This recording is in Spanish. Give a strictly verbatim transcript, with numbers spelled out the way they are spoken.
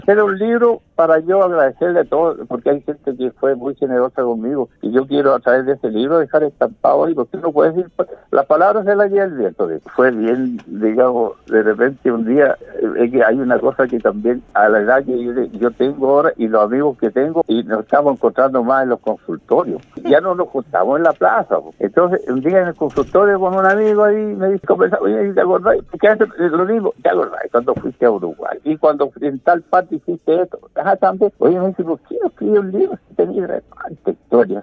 Era un libro para yo agradecerle a todos, porque hay gente que fue muy generosa conmigo, y yo quiero a través de ese libro dejar estampado ahí, porque uno puede decir, las palabras de la guía del viento. Fue bien, digamos, de repente un día, es que hay una cosa que también, a la edad que yo, yo tengo ahora, y los amigos que tengo, y nos estamos encontrando más en los consultorios, ya no nos juntamos en la plaza. Entonces, un día en el consultorio con un amigo ahí, me dice, oye, ¿te acordás? ¿Qué haces? Lo mismo, ¿te acordás? Cuando fuiste a Uruguay, y cuando en tal parte hiciste esto, ah, también, oye, me dice, ¿por qué no escribí un libro si tenía relevante historia?